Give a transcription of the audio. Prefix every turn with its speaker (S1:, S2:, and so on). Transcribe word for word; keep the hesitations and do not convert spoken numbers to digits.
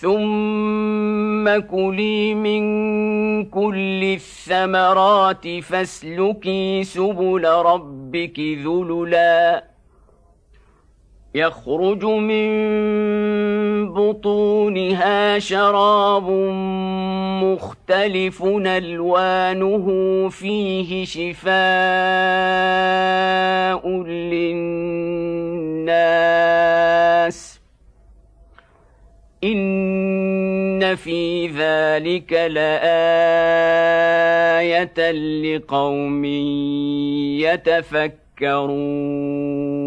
S1: ثم كلي من كل الثمرات فاسلكي سبل ربك ذللا يخرج من بطونها شراب مختلف ألوانه فيه شفاء للناس إن في ذلك لآية لقوم يتفكرون